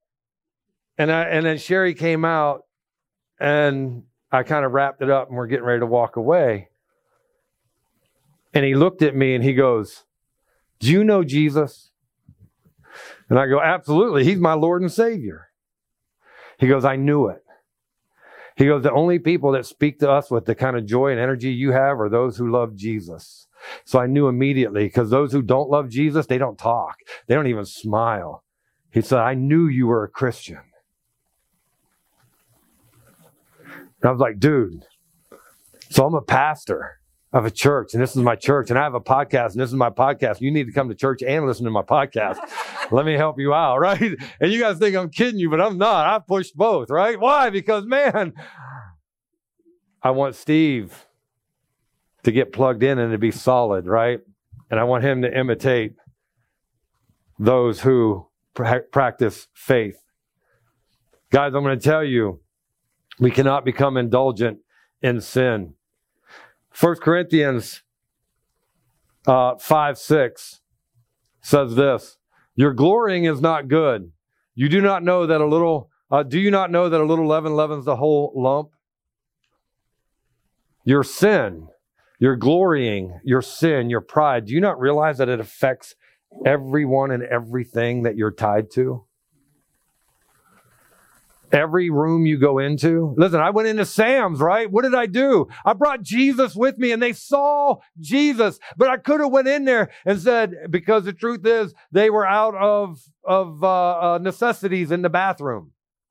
then Sherry came out and I kind of wrapped it up and we're getting ready to walk away. And he looked at me and he goes, do you know Jesus? And I go, absolutely. He's my Lord and Savior. He goes, I knew it. He goes, the only people that speak to us with the kind of joy and energy you have are those who love Jesus. So I knew immediately, because those who don't love Jesus, they don't talk. They don't even smile. He said, I knew you were a Christian. And I was like, dude, so I'm a pastor of a church, and this is my church, and I have a podcast, and this is my podcast. You need to come to church and listen to my podcast. Let me help you out, right? And you guys think I'm kidding you, but I'm not. I pushed both, right? Why? Because, man, I want Steve to get plugged in and to be solid, right? And I want him to imitate those who practice faith. Guys, I'm going to tell you, we cannot become indulgent in sin. 1 Corinthians 5:6 says this: your glorying is not good. You do not know that a little. Do you not know that a little leaven leavens the whole lump? Your sin, your glorying, your sin, your pride. Do you not realize that it affects everyone and everything that you're tied to? Every room you go into. Listen, I went into Sam's, right? What did I do? I brought Jesus with me, and they saw Jesus. But I could have went in there and said, because the truth is, they were out of necessities in the bathroom.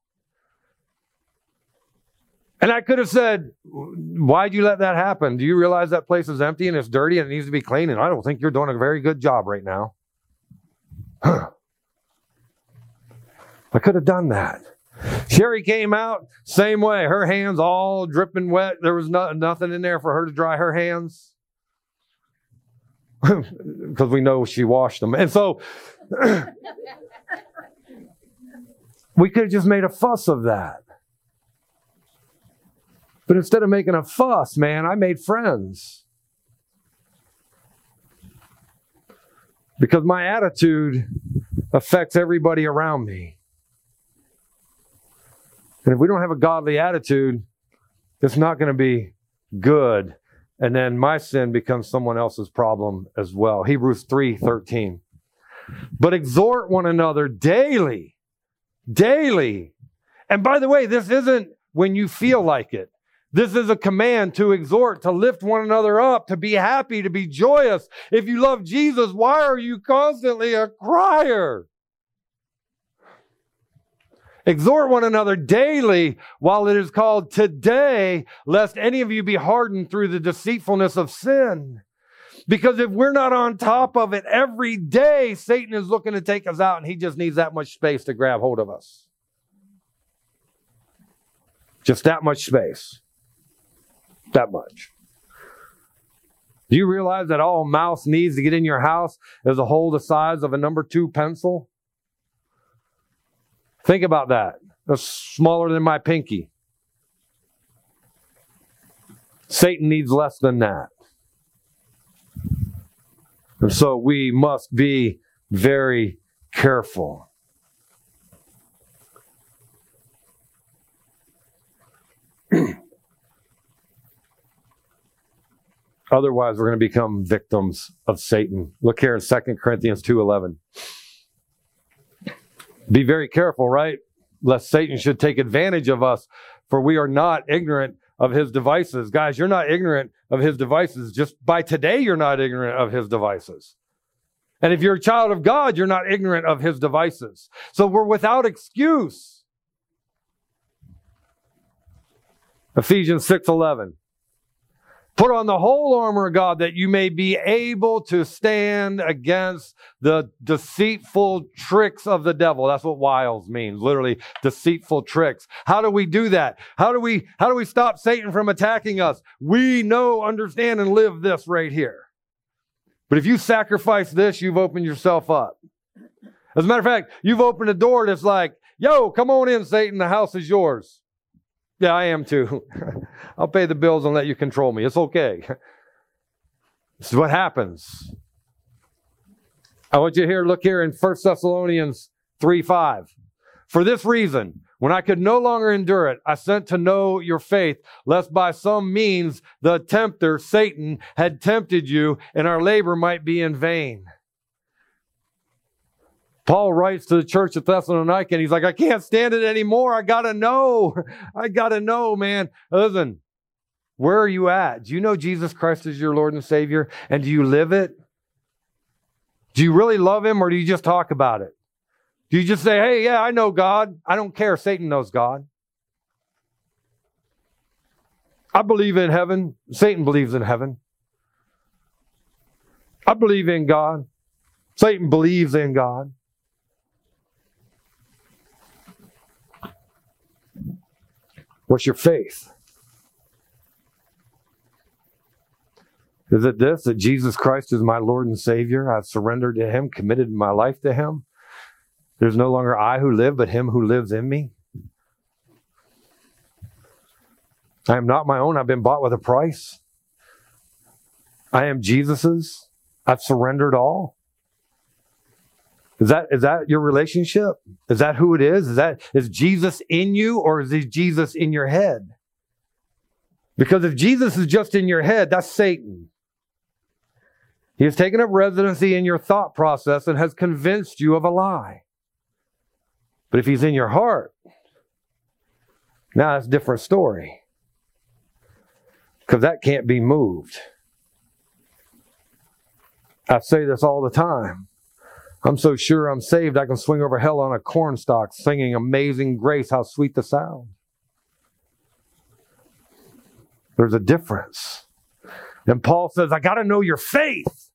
And I could have said, why'd you let that happen? Do you realize that place is empty and it's dirty and it needs to be clean? And I don't think you're doing a very good job right now. I could have done that. Sherry came out, same way. Her hands all dripping wet. There was nothing in there for her to dry her hands. Because we know she washed them. And so we could have just made a fuss of that. But instead of making a fuss, man, I made friends. Because my attitude affects everybody around me. And if we don't have a godly attitude, it's not going to be good. And then my sin becomes someone else's problem as well. Hebrews 3:13. But exhort one another daily. Daily. And by the way, this isn't when you feel like it. This is a command to exhort, to lift one another up, to be happy, to be joyous. If you love Jesus, why are you constantly a crier? Exhort one another daily while it is called today, lest any of you be hardened through the deceitfulness of sin. Because if we're not on top of it every day, Satan is looking to take us out, and he just needs that much space to grab hold of us. Just that much space. That much. Do you realize that all a mouse needs to get in your house is a hole the size of a number 2 pencil? Think about that. That's smaller than my pinky. Satan needs less than that. And so we must be very careful. Otherwise, we're going to become victims of Satan. Look here in 2 Corinthians 2:11. Be very careful, right? Lest Satan should take advantage of us, for we are not ignorant of his devices. Guys, you're not ignorant of his devices. Just by today, you're not ignorant of his devices. And if you're a child of God, you're not ignorant of his devices. So we're without excuse. Ephesians 6:11. Put on the whole armor of God that you may be able to stand against the deceitful tricks of the devil. That's what wiles means, literally deceitful tricks. How do we do that? How do we stop Satan from attacking us? We know, understand, and live this right here. But if you sacrifice this, you've opened yourself up. As a matter of fact, you've opened a door that's like, yo, come on in, Satan, the house is yours. Yeah, I am too. I'll pay the bills and let you control me. It's okay. This is what happens. I want you to look here in 1 Thessalonians 3:5. For this reason, when I could no longer endure it, I sent to know your faith, lest by some means the tempter, Satan, had tempted you and our labor might be in vain. Paul writes to the church at Thessalonica, and he's like, I can't stand it anymore. I got to know. I got to know, man. Listen, where are you at? Do you know Jesus Christ is your Lord and Savior? And do you live it? Do you really love him, or do you just talk about it? Do you just say, hey, yeah, I know God. I don't care. Satan knows God. I believe in heaven. Satan believes in heaven. I believe in God. Satan believes in God. What's your faith? Is it this, that Jesus Christ is my Lord and Savior? I've surrendered to him, committed my life to him. There's no longer I who live, but him who lives in me. I am not my own. I've been bought with a price. I am Jesus's. I've surrendered all. Is that your relationship? Is that who it is? Is Jesus in you, or is Jesus in your head? Because if Jesus is just in your head, that's Satan. He has taken up residency in your thought process and has convinced you of a lie. But if he's in your heart, now that's a different story. Because that can't be moved. I say this all the time. I'm so sure I'm saved, I can swing over hell on a cornstalk singing Amazing Grace, how sweet the sound. There's a difference. And Paul says, I got to know your faith.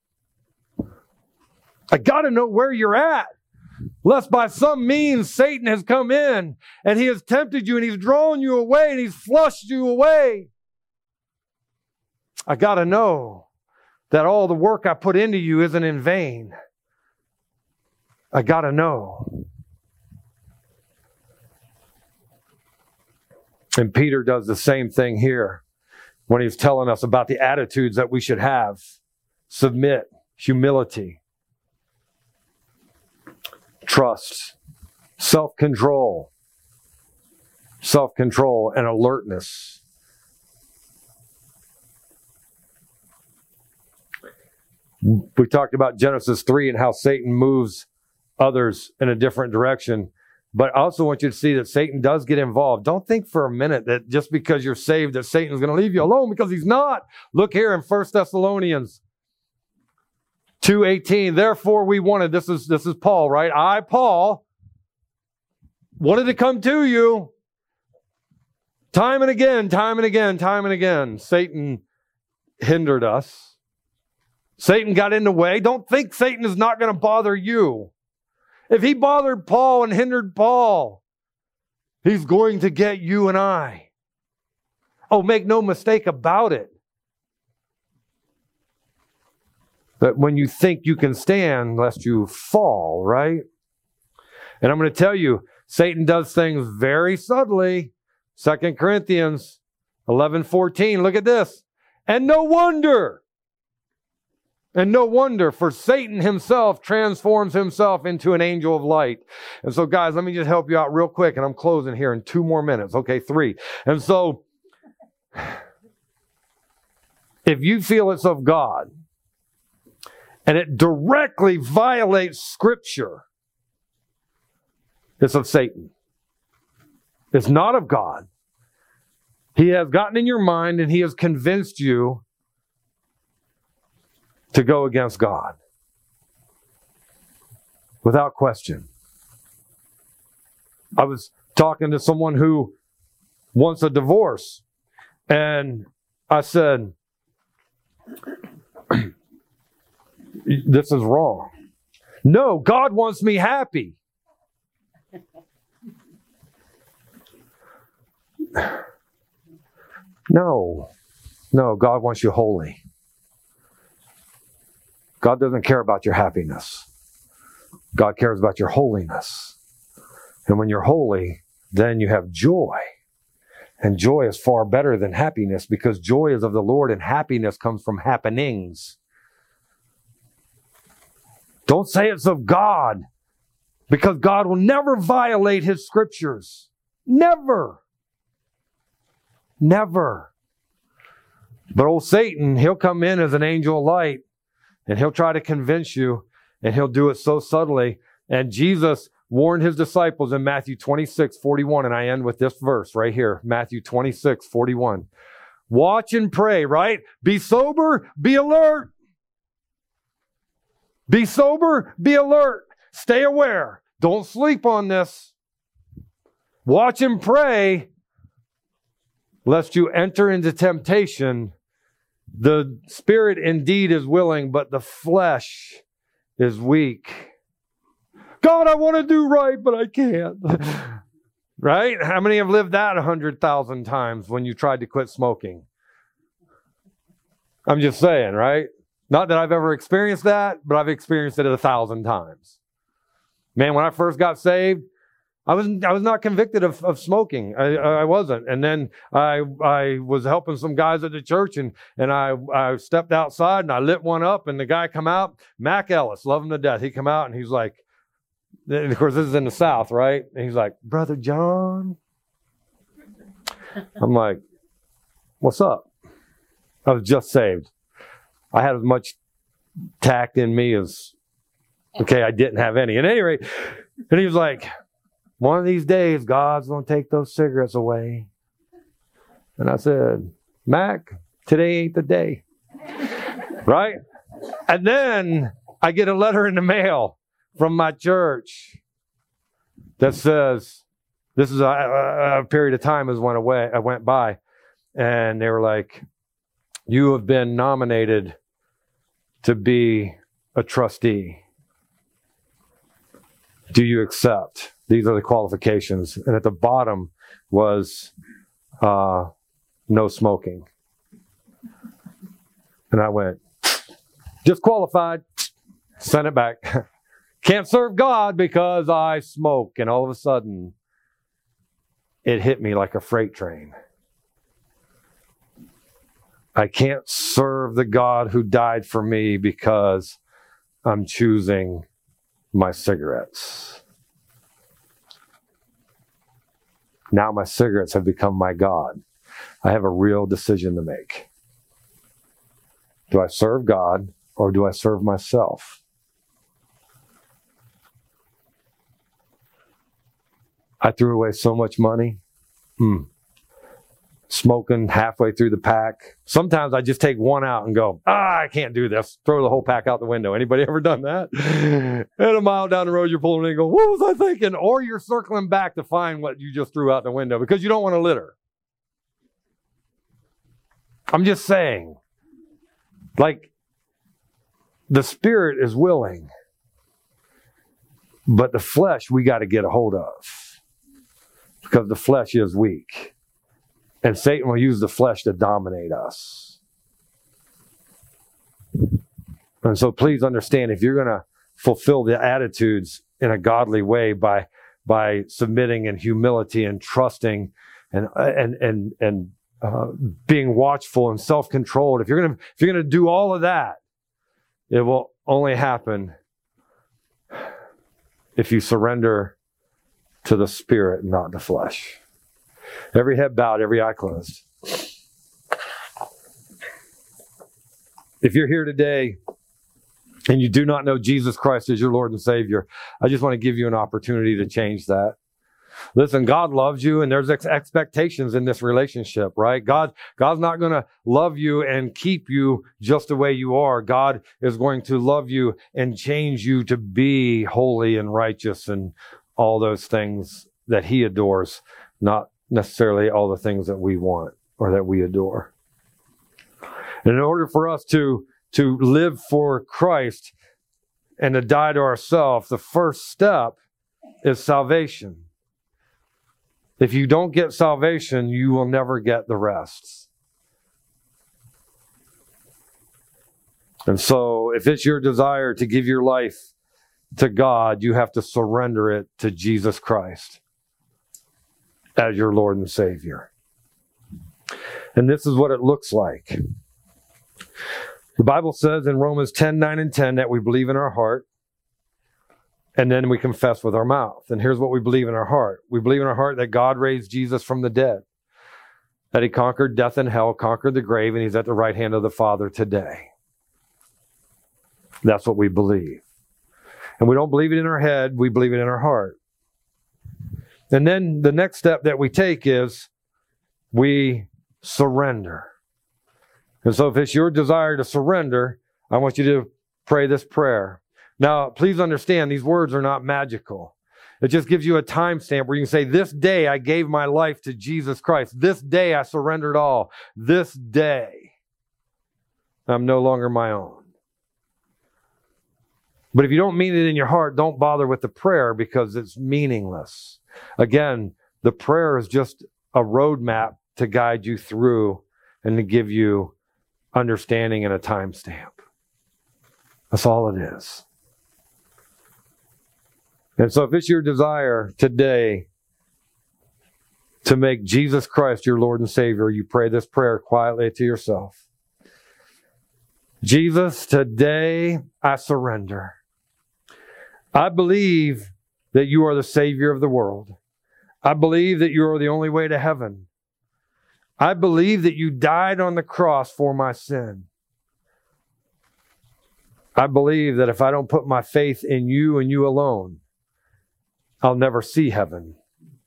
I got to know where you're at. Lest by some means Satan has come in and he has tempted you and he's drawn you away and he's flushed you away. I got to know that all the work I put into you isn't in vain. I got to know. And Peter does the same thing here when he's telling us about the attitudes that we should have. Submit, humility, trust, self-control, and alertness. We talked about Genesis 3 and how Satan moves others in a different direction. But I also want you to see that Satan does get involved. Don't think for a minute that just because you're saved that Satan's going to leave you alone, because he's not. Look here in 1 Thessalonians 2:18. Therefore we wanted, this is Paul, right? I, Paul, wanted to come to you time and again. Satan hindered us. Satan got in the way. Don't think Satan is not going to bother you. If he bothered Paul and hindered Paul, he's going to get you and I. Oh, make no mistake about it. That when you think you can stand, lest you fall, right? And I'm going to tell you, Satan does things very subtly. 2 Corinthians 11:14. Look at this. And no wonder, for Satan himself transforms himself into an angel of light. And so, guys, let me just help you out real quick, and I'm closing here in 2 more minutes. Okay, 3. And so, if you feel it's of God, and it directly violates Scripture, it's of Satan. It's not of God. He has gotten in your mind, and he has convinced you to go against God. Without question. I was talking to someone who wants a divorce, and I said, this is wrong. No, God wants me happy. No, God wants you holy. God doesn't care about your happiness. God cares about your holiness. And when you're holy, then you have joy. And joy is far better than happiness, because joy is of the Lord and happiness comes from happenings. Don't say it's of God, because God will never violate his scriptures. Never. Never. But old Satan, he'll come in as an angel of light, and he'll try to convince you, and he'll do it so subtly And Jesus warned his disciples in Matthew 26:41, and I end with this verse right here, Matthew 26:41. Watch and pray, right? Be sober, be alert. Be sober, be alert. Stay aware. Don't sleep on this. Watch and pray, lest you enter into temptation. The spirit indeed is willing, but the flesh is weak. God, I want to do right, but I can't. Right? How many have lived that 100,000 times when you tried to quit smoking? I'm just saying, right? Not that I've ever experienced that, but I've experienced it 1,000 times. Man, when I first got saved, I was not convicted of smoking. I wasn't. And then I was helping some guys at the church, and I stepped outside and I lit one up, and the guy come out, Mac Ellis, love him to death. He come out and he's like, and of course this is in the South, right? And he's like, Brother John. I'm like, what's up? I was just saved. I had as much tact in me as, okay, I didn't have any. At any rate, and he was like, one of these days, God's going to take those cigarettes away. And I said, Mac, today ain't the day. Right? And then I get a letter in the mail from my church that says, this is a period of time as I went by. And they were like, you have been nominated to be a trustee. Do you accept? These are the qualifications. And at the bottom was no smoking. And I went, disqualified, sent it back. Can't serve God because I smoke. And all of a sudden, it hit me like a freight train. I can't serve the God who died for me because I'm choosing my cigarettes. Now my cigarettes have become my God. I have a real decision to make. Do I serve God or do I serve myself? I threw away so much money. Smoking halfway through the pack. Sometimes I just take one out and go, I can't do this. Throw the whole pack out the window. Anybody ever done that? And a mile down the road, you're pulling in and go, what was I thinking? Or you're circling back to find what you just threw out the window because you don't want to litter. I'm just saying, like, the spirit is willing, but the flesh we got to get a hold of because the flesh is weak. And Satan will use the flesh to dominate us. And so please understand, if you're going to fulfill the attitudes in a godly way by submitting in humility and trusting and being watchful and self-controlled, if you're going to do all of that, it will only happen if you surrender to the Spirit, not the flesh. Every head bowed, every eye closed. If you're here today and you do not know Jesus Christ as your Lord and Savior, I just want to give you an opportunity to change that. Listen, God loves you, and there's expectations in this relationship, right? God's not going to love you and keep you just the way you are. God is going to love you and change you to be holy and righteous and all those things that He adores, not necessarily all the things that we want or that we adore. And in order for us to live for Christ and to die to ourselves, the first step is salvation. If you don't get salvation, you will never get the rest. And so if it's your desire to give your life to God, you have to surrender it to Jesus Christ as your Lord and Savior. And this is what it looks like. The Bible says in Romans 10:9 and 10 that we believe in our heart, and then we confess with our mouth. And here's what we believe in our heart. We believe in our heart that God raised Jesus from the dead, that He conquered death and hell, conquered the grave, and He's at the right hand of the Father today. That's what we believe. And we don't believe it in our head, we believe it in our heart. And then the next step that we take is we surrender. And so if it's your desire to surrender, I want you to pray this prayer. Now, please understand, these words are not magical. It just gives you a timestamp where you can say, this day I gave my life to Jesus Christ. This day I surrendered all. This day I'm no longer my own. But if you don't mean it in your heart, don't bother with the prayer because it's meaningless. Again, the prayer is just a roadmap to guide you through and to give you understanding and a timestamp. That's all it is. And so if it's your desire today to make Jesus Christ your Lord and Savior, you pray this prayer quietly to yourself. Jesus, today I surrender. I believe that you are the Savior of the world. I believe that you are the only way to heaven. I believe that you died on the cross for my sin. I believe that if I don't put my faith in you and you alone, I'll never see heaven.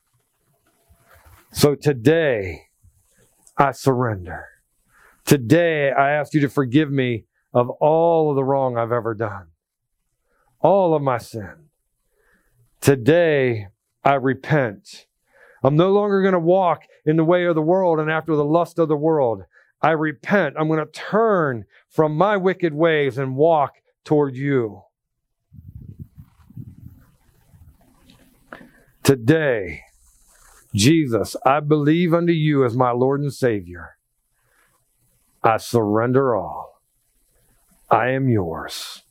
So today, I surrender. Today, I ask you to forgive me of all of the wrong I've ever done. All of my sin. Today, I repent. I'm no longer going to walk in the way of the world and after the lust of the world. I repent. I'm going to turn from my wicked ways and walk toward you. Today, Jesus, I believe unto you as my Lord and Savior. I surrender all. I am yours.